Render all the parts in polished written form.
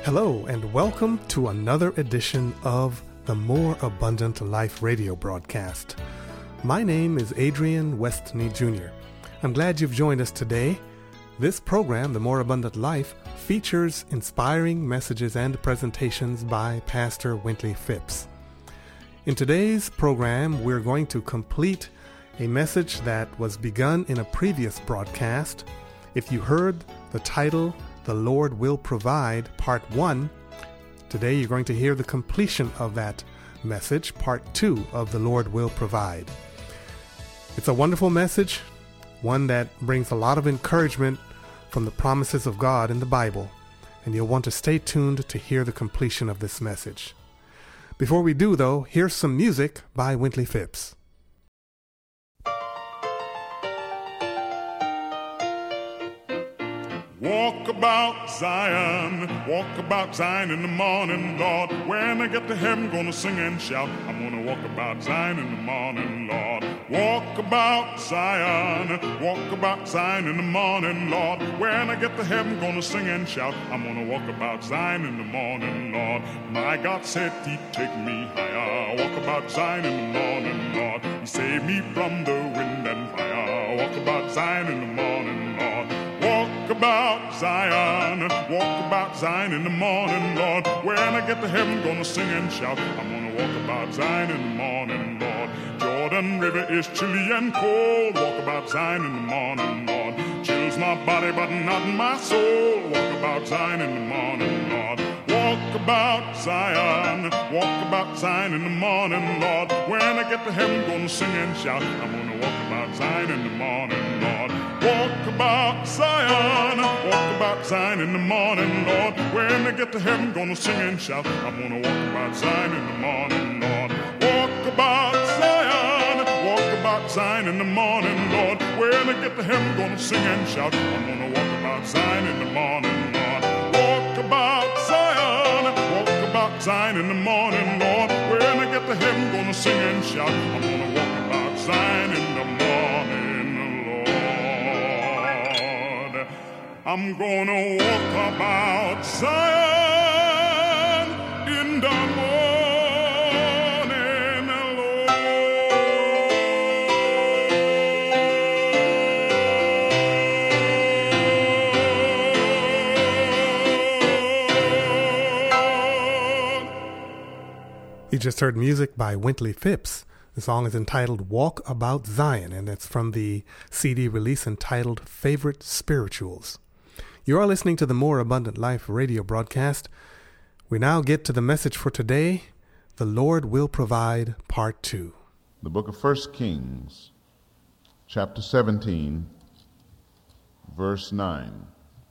Hello, and welcome to another edition of the More Abundant Life radio broadcast. My name is Adrian Westney Jr. I'm glad you've joined us today. This program, The More Abundant Life, features inspiring messages and presentations by Pastor Wintley Phipps. In today's program, we're going to complete a message that was begun in a previous broadcast. If you heard the title, The Lord Will Provide, Part 1, today you're going to hear the completion of that message, Part 2 of The Lord Will Provide. It's a wonderful message, one that brings a lot of encouragement from the promises of God in the Bible, and you'll want to stay tuned to hear the completion of this message. Before we do, though, here's some music by Wintley Phipps. Walk about Zion in the morning, Lord. When I get to heaven, gonna sing and shout. I'm gonna walk about Zion in the morning, Lord. Walk about Zion in the morning, Lord. When I get to heaven, gonna sing and shout. I'm gonna walk about Zion in the morning, Lord. My God said He'd take me higher. Walk about Zion in the morning, Lord. He saved me from the wind and fire. Walk about Zion in the morning, Lord. Walk about Zion in the morning, Lord. When I get to heaven, gonna sing and shout. I'm gonna walk about Zion in the morning, Lord. Jordan River is chilly and cold. Walk about Zion in the morning, Lord. Chills my body but not my soul. Walk about Zion in the morning, Lord. Walk about Zion in the morning, Lord. When I get to heaven, gonna sing and shout. I'm gonna walk about Zion in the morning, Lord. Walk about Zion in the morning, Lord. When I get to heaven, gonna sing and shout. I'm gonna walk about Zion in the morning, Lord. Walk about Zion in the morning, Lord. When I get to heaven, gonna sing and shout. I'm gonna walk about Zion in the morning, Lord. Walk about Zion in the morning, Lord. When I get to heaven, gonna sing and shout. I'm gonna walk about Zion in the morning, Lord. I'm gonna walk about Zion in the morning, Lord. You just heard music by Wintley Phipps. The song is entitled Walk About Zion, and it's from the CD release entitled Favorite Spirituals. You are listening to the More Abundant Life radio broadcast. We now get to the message for today, The Lord Will Provide, Part 2. The book of 1 Kings, chapter 17, verse 9.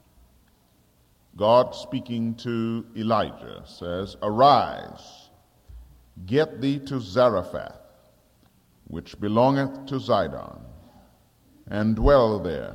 God speaking to Elijah says, Arise, get thee to Zarephath, which belongeth to Zidon, and dwell there.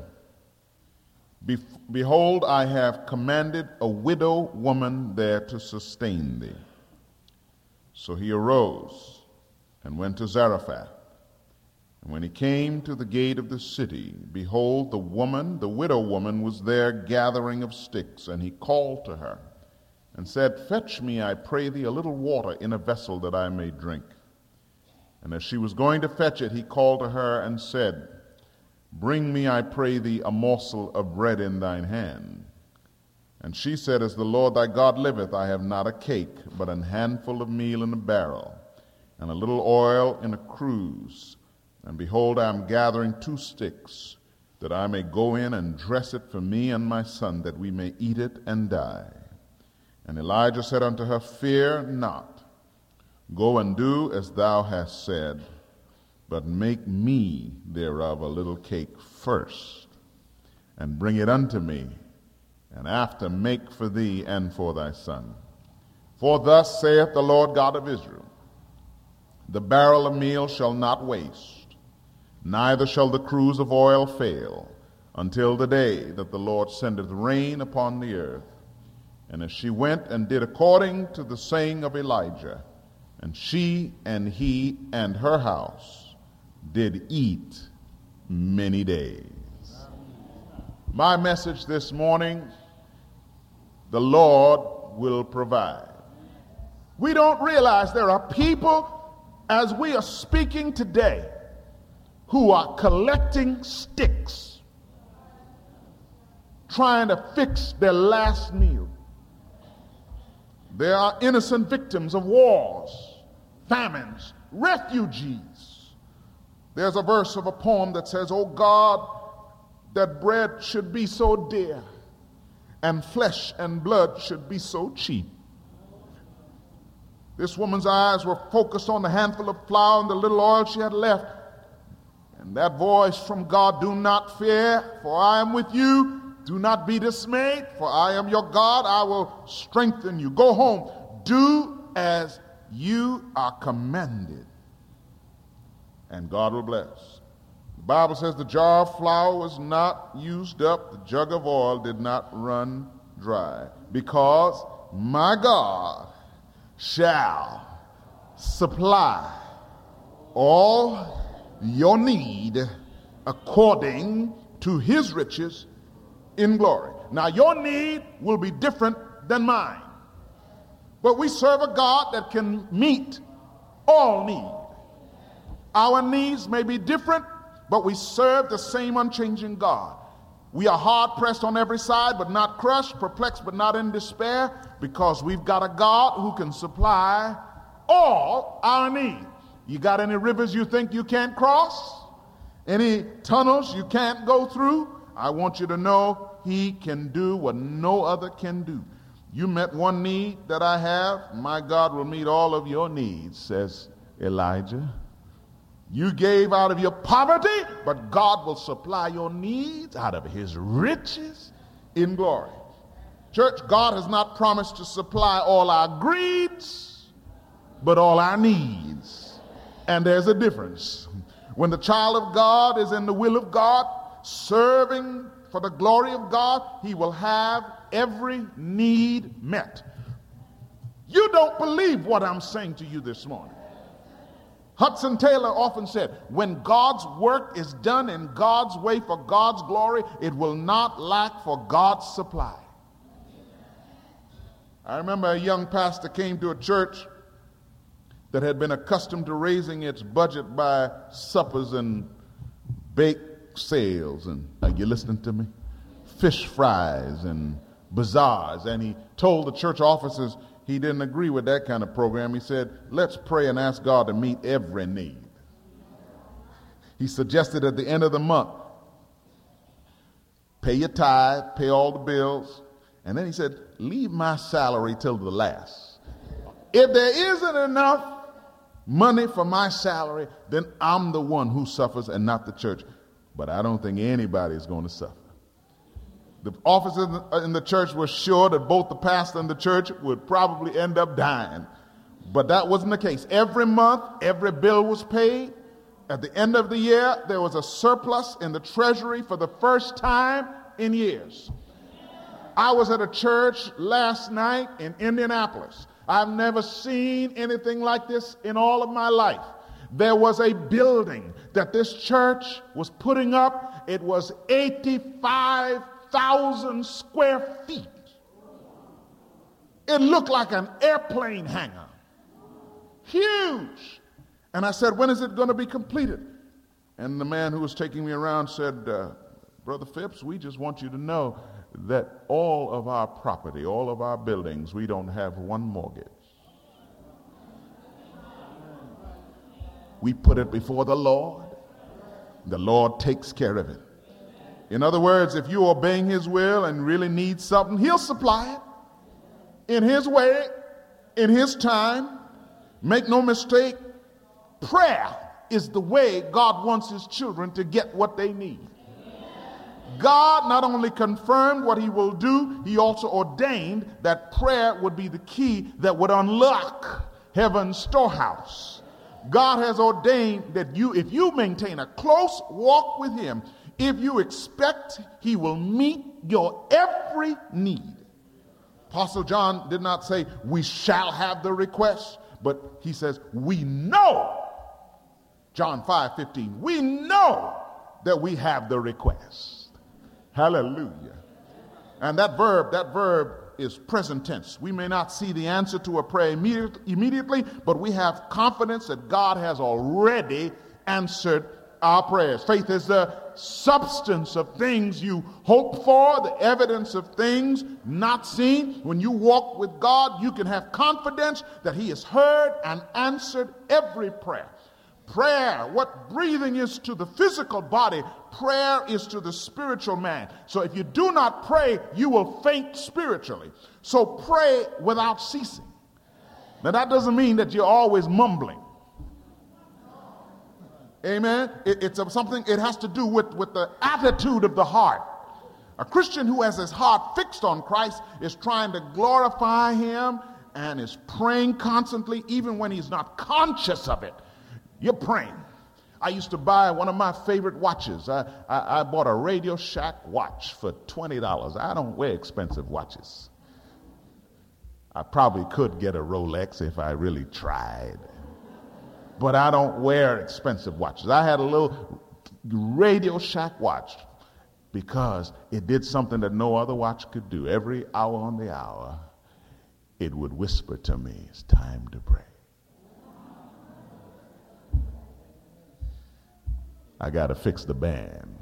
Behold, I have commanded a widow woman there to sustain thee. So he arose and went to Zarephath. And when he came to the gate of the city, behold, the widow woman, was there gathering of sticks, and he called to her and said, Fetch me, I pray thee, a little water in a vessel that I may drink. And as she was going to fetch it, he called to her and said, Bring me, I pray thee, a morsel of bread in thine hand. And she said, As the Lord thy God liveth, I have not a cake, but an handful of meal in a barrel, and a little oil in a cruse. And behold, I am gathering 2 sticks, that I may go in and dress it for me and my son, that we may eat it and die. And Elijah said unto her, Fear not, go and do as thou hast said, but make me thereof a little cake first, and bring it unto me, and after make for thee and for thy son. For thus saith the Lord God of Israel, The barrel of meal shall not waste, neither shall the cruse of oil fail, until the day that the Lord sendeth rain upon the earth. And as she went and did according to the saying of Elijah, and she and he and her house did eat many days. My message this morning, the Lord will provide. We don't realize there are people, as we are speaking today, who are collecting sticks, trying to fix their last meal. There are innocent victims of wars, famines, refugees. There's a verse of a poem that says, "Oh God, that bread should be so dear, and flesh and blood should be so cheap." This woman's eyes were focused on the handful of flour and the little oil she had left. And that voice from God, "Do not fear, for I am with you. Do not be dismayed, for I am your God. I will strengthen you. Go home. Do as you are commanded, and God will bless." The Bible says the jar of flour was not used up. The jug of oil did not run dry, because my God shall supply all your need according to his riches in glory. Now, your need will be different than mine, but we serve a God that can meet all need. Our needs may be different, but we serve the same unchanging God. We are hard pressed on every side, but not crushed, perplexed, but not in despair, because we've got a God who can supply all our needs. You got any rivers you think you can't cross? Any tunnels you can't go through? I want you to know he can do what no other can do. You met one need that I have, my God will meet all of your needs, says Elijah. You gave out of your poverty, but God will supply your needs out of his riches in glory. Church, God has not promised to supply all our greeds, but all our needs. And there's a difference. When the child of God is in the will of God, serving for the glory of God, he will have every need met. You don't believe what I'm saying to you this morning. Hudson Taylor often said, when God's work is done in God's way for God's glory, it will not lack for God's supply. I remember a young pastor came to a church that had been accustomed to raising its budget by suppers and bake sales, and are you listening to me? Fish fries and bazaars. And he told the church officers he didn't agree with that kind of program. He said, let's pray and ask God to meet every need. He suggested at the end of the month, pay your tithe, pay all the bills, and then he said, leave my salary till the last. If there isn't enough money for my salary, then I'm the one who suffers and not the church. But I don't think anybody's going to suffer. The officers in the church were sure that both the pastor and the church would probably end up dying. But that wasn't the case. Every month, every bill was paid. At the end of the year, there was a surplus in the treasury for the first time in years. I was at a church last night in Indianapolis. I've never seen anything like this in all of my life. There was a building that this church was putting up. It was 85,000 square feet. It looked like an airplane hangar. Huge. And I said, when is it going to be completed? And the man who was taking me around said, Brother Phipps, we just want you to know that all of our property, all of our buildings, we don't have one mortgage. We put it before the Lord. The Lord takes care of it. In other words, if you're obeying his will and really need something, he'll supply it in his way, in his time. Make no mistake, prayer is the way God wants his children to get what they need. God not only confirmed what he will do, he also ordained that prayer would be the key that would unlock heaven's storehouse. God has ordained that if you maintain a close walk with him, if you expect, he will meet your every need. Apostle John did not say, we shall have the request, but he says, we know. John 5:15, we know that we have the request. Hallelujah. And that verb is present tense. We may not see the answer to a prayer immediately, but we have confidence that God has already answered our prayers. Faith is the substance of things you hope for, the evidence of things not seen. When you walk with God, you can have confidence that He has heard and answered every prayer. Prayer, what breathing is to the physical body, prayer is to the spiritual man. So if you do not pray, you will faint spiritually. So pray without ceasing. Now that doesn't mean that you're always mumbling. Amen. It's something, it has to do with the attitude of the heart. A Christian who has his heart fixed on Christ is trying to glorify Him and is praying constantly, even when he's not conscious of it. You're praying. I used to buy one of my favorite watches. I bought a Radio Shack watch for $20. I don't wear expensive watches. I probably could get a Rolex if I really tried. But I don't wear expensive watches. I had a little Radio Shack watch because it did something that no other watch could do. Every hour on the hour, it would whisper to me, it's time to pray. I got to fix the band.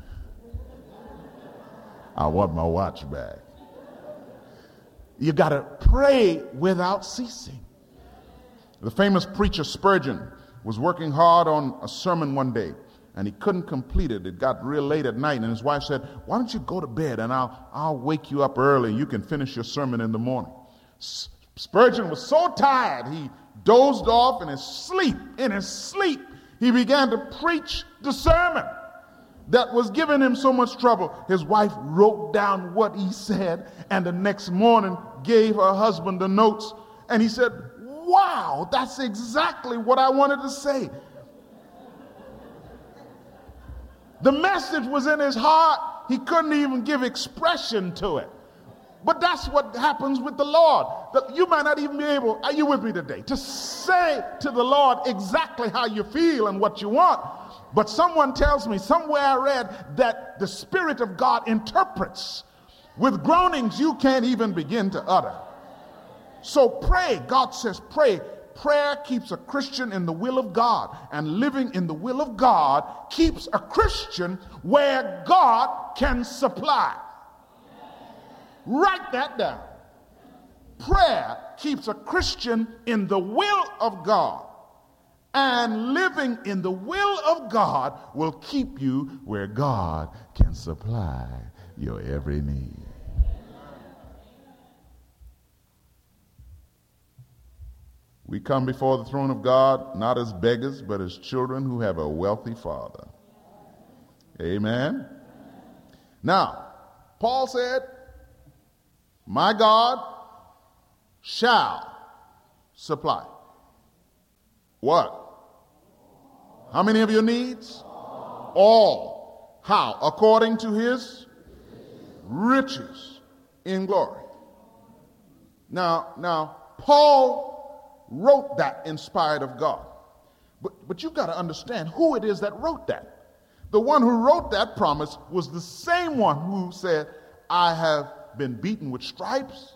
I want my watch back. You got to pray without ceasing. The famous preacher Spurgeon was working hard on a sermon one day, and he couldn't complete it. It got real late at night, and his wife said, why don't you go to bed, and I'll wake you up early, and you can finish your sermon in the morning. Spurgeon was so tired, he dozed off in his sleep. In his sleep, he began to preach the sermon that was giving him so much trouble. His wife wrote down what he said, and the next morning gave her husband the notes, and he said, wow, that's exactly what I wanted to say. The message was in his heart. He couldn't even give expression to it. But that's what happens with the Lord. You might not even be able, are you with me today, to say to the Lord exactly how you feel and what you want. But someone tells me, somewhere I read, that the Spirit of God interprets with groanings you can't even begin to utter. So pray. God says pray. Prayer keeps a Christian in the will of God, and living in the will of God keeps a Christian where God can supply. Write that down. Prayer keeps a Christian in the will of God, and living in the will of God will keep you where God can supply your every need. We come before the throne of God not as beggars, but as children who have a wealthy Father. Amen. Now, Paul said, my God shall supply. What? How many of your needs? All. How? According to His riches in glory. Now, Paul wrote that inspired of God. But you've got to understand who it is that wrote that. The one who wrote that promise was the same one who said, I have been beaten with stripes,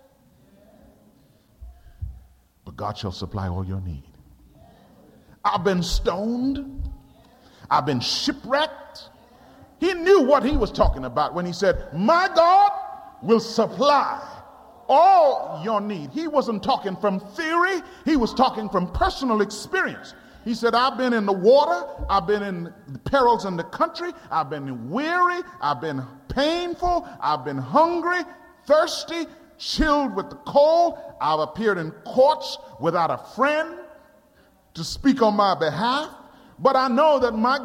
but God shall supply all your need. I've been stoned. I've been shipwrecked. He knew what he was talking about when he said, my God will supply all your need. He wasn't talking from theory. He was talking from personal experience. He said, I've been in the water. I've been in perils in the country. I've been weary. I've been painful. I've been hungry, thirsty, chilled with the cold. I've appeared in courts without a friend to speak on my behalf. But I know that my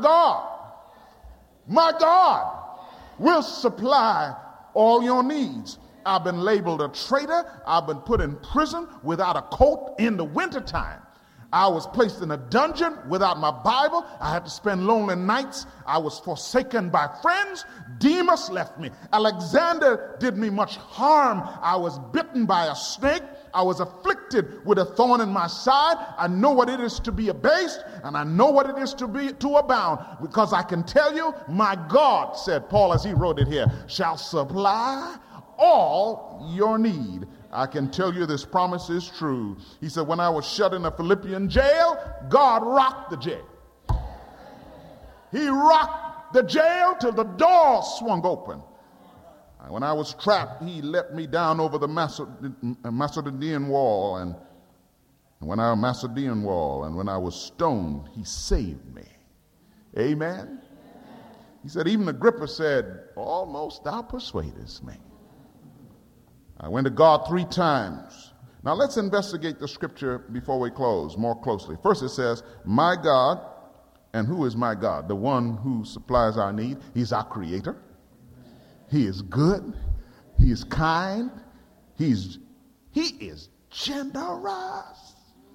God will supply all your needs. I've been labeled a traitor. I've been put in prison without a coat in the wintertime. I was placed in a dungeon without my Bible. I had to spend lonely nights. I was forsaken by friends. Demas left me. Alexander did me much harm. I was bitten by a snake. I was afflicted with a thorn in my side. I know what it is to be abased, and I know what it is to abound, because I can tell you, my God, said Paul as he wrote it here, shall supply all your need I can tell you this promise is true. He said, when I was shut in a Philippian jail, God rocked the jail. He rocked the jail till the door swung open. When I was trapped, he let me down over the Macedonian wall, and when I was stoned, he saved me. Amen. He said, even Agrippa said, almost thou persuadest me. I went to God 3 times. Now let's investigate the scripture before we close more closely. First it says, my God. And who is my God? The one who supplies our need. He's our creator. He is good. He is kind. He is generous.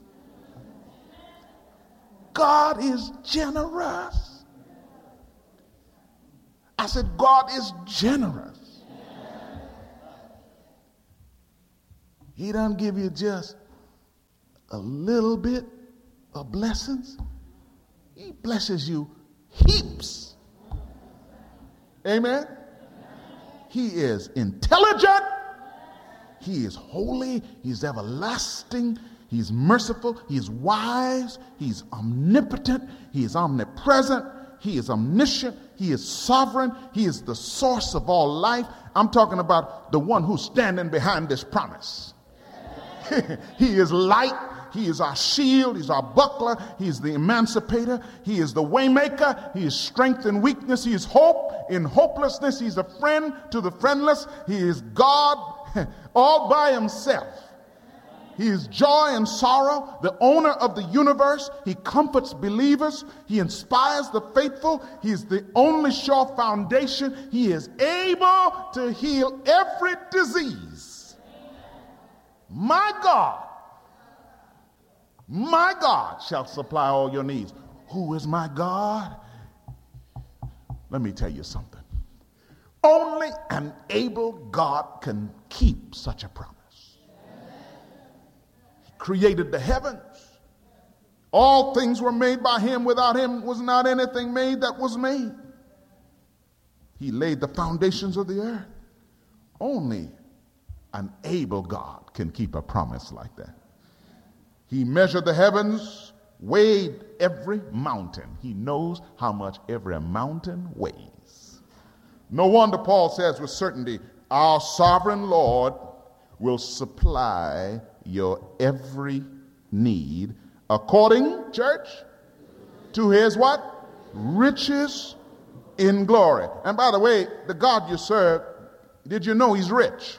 God is generous. I said, God is generous. He doesn't give you just a little bit of blessings. He blesses you heaps. Amen. He is intelligent. He is holy. He's everlasting. He's merciful. He's wise. He's omnipotent. He is omnipresent. He is omniscient. He is sovereign. He is the source of all life. I'm talking about the one who's standing behind this promise. He is light. He is our shield. He's our buckler. He's the emancipator. He is the waymaker. He is strength in weakness. He is hope in hopelessness. He's a friend to the friendless. He is God all by himself. He is joy and sorrow, the owner of the universe. He comforts believers. He inspires the faithful. He is the only sure foundation. He is able to heal every disease. My God shall supply all your needs. Who is my God? Let me tell you something. Only an able God can keep such a promise. He created the heavens. All things were made by him. Without him was not anything made that was made. He laid the foundations of the earth. Only an able God can keep a promise like that. He measured the heavens, weighed every mountain. He knows how much every mountain weighs. No wonder Paul says with certainty, our sovereign Lord will supply your every need according, church, to his what? Riches in glory. And by the way, the God you serve, did you know he's rich?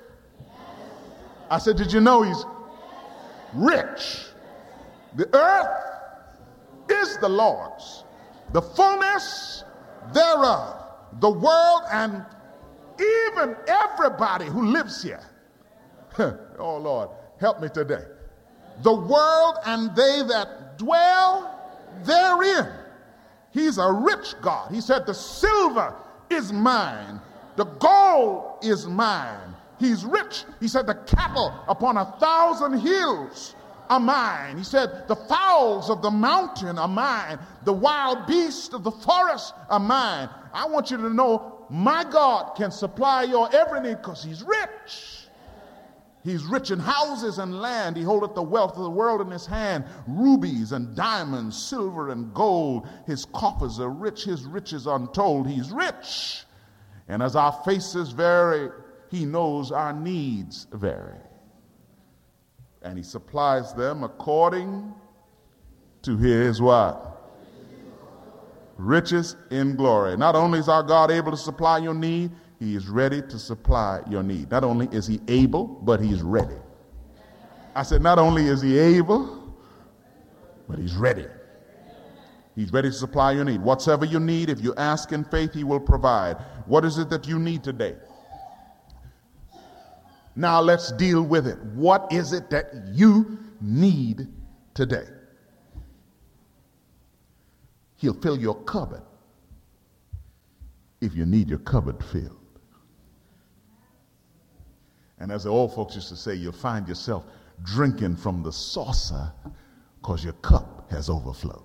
I said, did you know he's rich? The earth is the Lord's, the fullness thereof, the world, and even everybody who lives here. Oh Lord, help me today. The world and they that dwell therein. He's a rich God. He said, the silver is mine, the gold is mine. He's rich. He said, the cattle upon 1,000 hills are mine. He said, the fowls of the mountain are mine. The wild beasts of the forest are mine. I want you to know my God can supply your every need because he's rich. He's rich in houses and land. He holdeth the wealth of the world in his hand. Rubies and diamonds, silver and gold. His coffers are rich. His riches untold. He's rich. And as our faces vary, he knows our needs vary. And he supplies them according to his what? Riches in glory. Not only is our God able to supply your need, he is ready to supply your need. Not only is he able, but he's ready. I said, not only is he able, but he's ready. He's ready to supply your need. Whatsoever you need, if you ask in faith, he will provide. What is it that you need today? Now let's deal with it. What is it that you need today? He'll fill your cupboard if you need your cupboard filled. And as the old folks used to say, you'll find yourself drinking from the saucer because your cup has overflowed.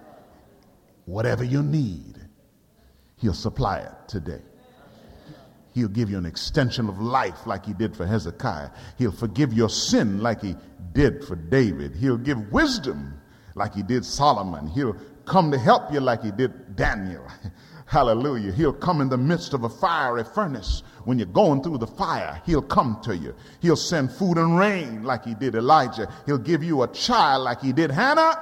Whatever you need, he'll supply it today. He'll give you an extension of life like he did for Hezekiah. He'll forgive your sin like he did for David. He'll give wisdom like he did Solomon. He'll come to help you like he did Daniel. Hallelujah. He'll come in the midst of a fiery furnace. When you're going through the fire, he'll come to you. He'll send food and rain like he did Elijah. He'll give you a child like he did Hannah.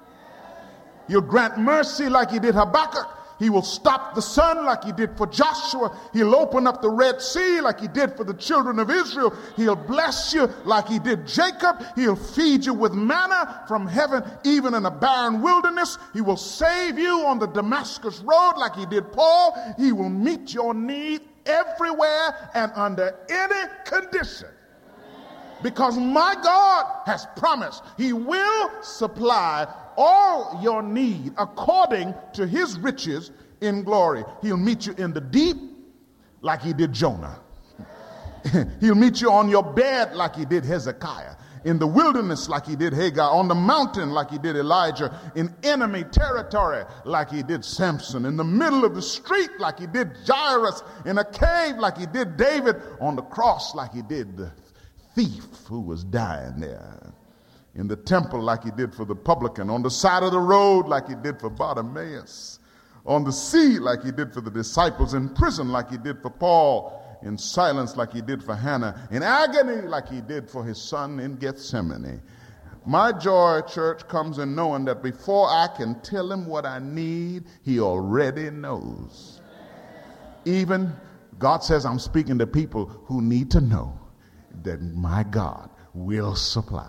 He'll grant mercy like he did Habakkuk. He will stop the sun like he did for Joshua. He'll open up the Red Sea like he did for the children of Israel. He'll bless you like he did Jacob. He'll feed you with manna from heaven, even in a barren wilderness. He will save you on the Damascus road like he did Paul. He will meet your need everywhere and under any condition. Because my God has promised he will supply all your need according to his riches in glory. He'll meet you in the deep like he did Jonah. He'll meet you on your bed like he did Hezekiah. In the wilderness like he did Hagar. On the mountain like he did Elijah. In enemy territory like he did Samson. In the middle of the street like he did Jairus. In a cave like he did David. On the cross like he did the thief who was dying there. In the temple like he did for the publican. On the side of the road like he did for Bartimaeus. On the sea like he did for the disciples. In prison like he did for Paul. In silence like he did for Hannah. In agony like he did for his son in Gethsemane. My joy, church, comes in knowing that before I can tell him what I need, he already knows. Even God says I'm speaking to people who need to know that my God will supply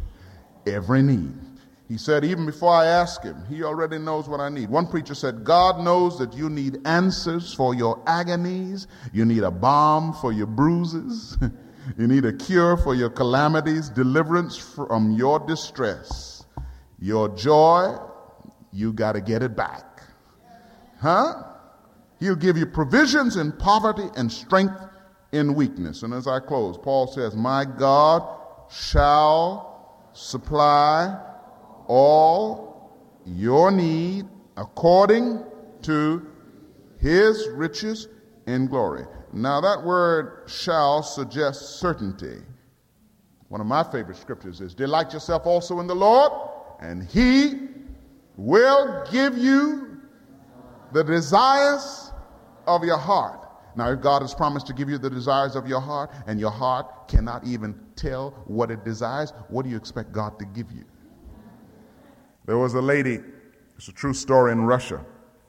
every need. He said, even before I ask him, he already knows what I need. One preacher said, God knows that you need answers for your agonies. You need a balm for your bruises. You need a cure for your calamities, deliverance from your distress. Your joy, you got to get it back. Huh? He'll give you provisions in poverty and strength in weakness. And as I close, Paul says, my God shall supply all your need according to his riches in glory. Now that word shall suggests certainty. One of my favorite scriptures is, delight yourself also in the Lord, and he will give you the desires of your heart. Now, if God has promised to give you the desires of your heart, and your heart cannot even tell what it desires, what do you expect God to give you? There was a lady, it's a true story, in Russia.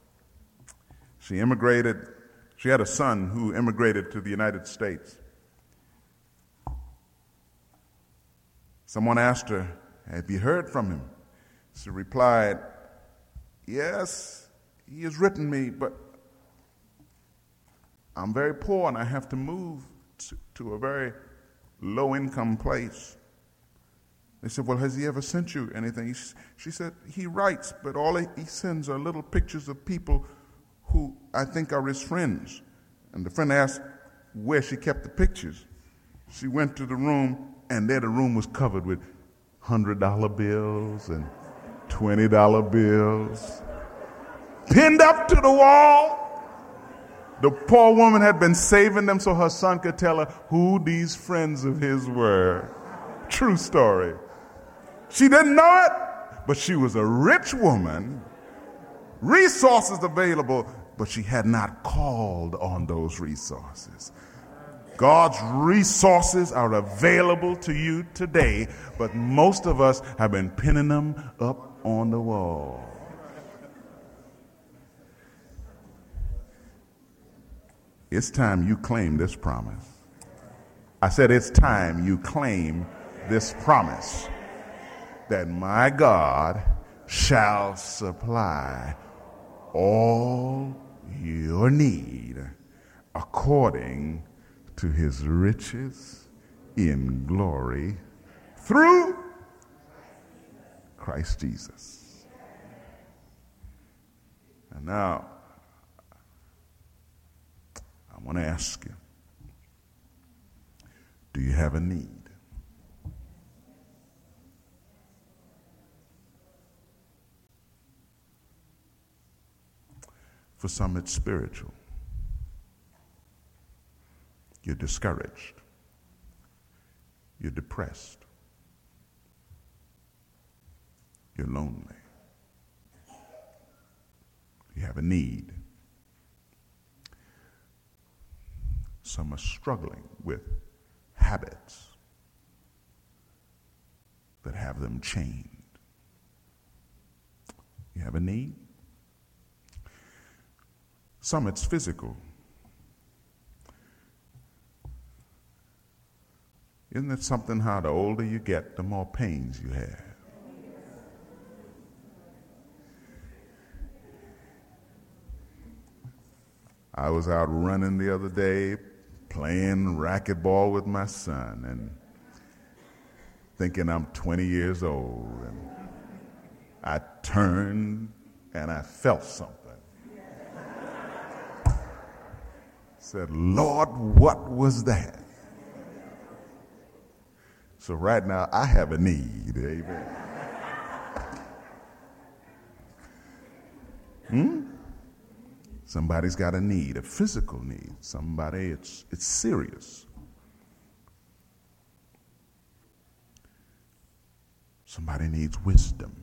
She immigrated. She had a son who immigrated to the United States. Someone asked her, have you heard from him? She replied, yes, he has written me, but I'm very poor and I have to move to a very low-income place. They said, well, has he ever sent you anything? She said, he writes, but all he sends are little pictures of people who I think are his friends. And the friend asked where she kept the pictures. She went to the room, and there the room was covered with $100 bills and $20 bills, pinned up to the wall. The poor woman had been saving them so her son could tell her who these friends of his were. True story. She didn't know it, but she was a rich woman, resources available, but she had not called on those resources. God's resources are available to you today, but most of us have been pinning them up on the wall. It's time you claim this promise. I said it's time you claim this promise that my God shall supply all your need according to his riches in glory through Christ Jesus. And now, I want to ask you, do you have a need? For some, it's spiritual. You're discouraged. You're depressed. You're lonely. You have a need. Some are struggling with habits that have them chained. You have a need. Some it's physical. Isn't it something how the older you get, the more pains you have? I was out running the other day, playing racquetball with my son, and thinking I'm 20 years old. And I turned and I felt something. Said, Lord, what was that? So right now, I have a need. Amen. Somebody's got a need, a physical need. Somebody, it's serious. Somebody needs wisdom.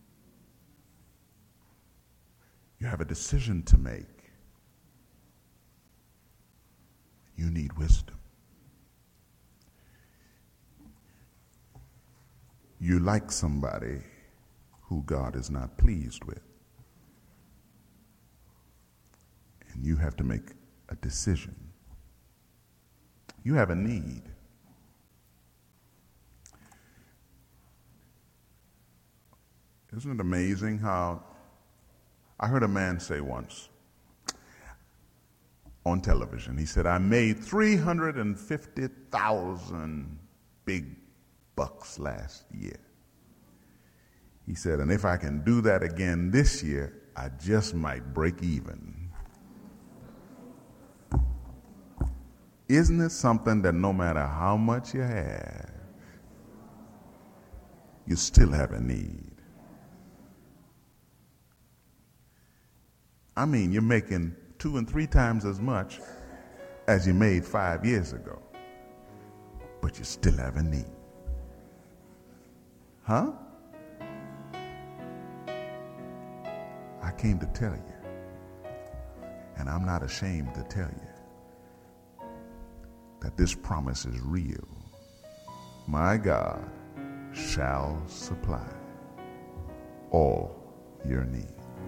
You have a decision to make. You need wisdom. You like somebody who God is not pleased with. And you have to make a decision. You have a need. Isn't it amazing how I heard a man say once on television, he said, I made 350,000 big bucks last year. He said, and if I can do that again this year, I just might break even. Isn't it something that no matter how much you have, you still have a need? I mean, you're making 2 and 3 times as much as you made 5 years ago, but you still have a need. Huh? I came to tell you, and I'm not ashamed to tell you, that this promise is real. My God shall supply all your need.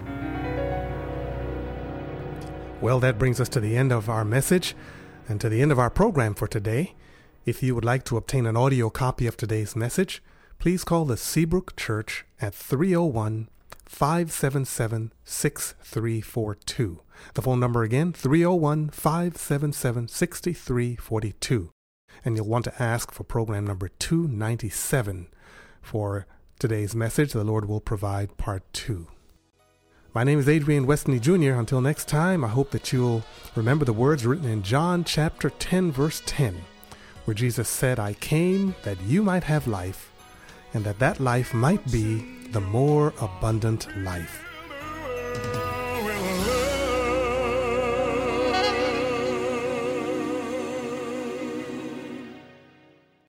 Well, that brings us to the end of our message and to the end of our program for today. If you would like to obtain an audio copy of today's message, please call the Seabrook Church at 301-577-6342. The phone number again, 301-577-6342. And you'll want to ask for program number 297 for today's message. The Lord will provide part 2. My name is Adrian Westney Jr. Until next time, I hope that you'll remember the words written in John chapter 10, verse 10, where Jesus said, I came that you might have life, and that life might be the more abundant life.